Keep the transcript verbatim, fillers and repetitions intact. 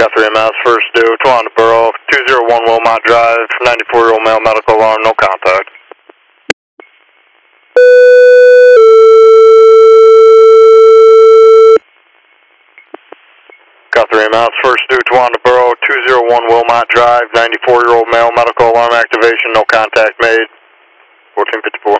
Guthrie M S, first due, Towanda Borough, two oh one Wilmot Drive, ninety-four-year-old male, medical alarm, no contact. Guthrie M S, first due, Towanda Borough, two oh one Wilmot Drive, ninety-four-year-old male, medical alarm activation, no contact made, fourteen fifty-four.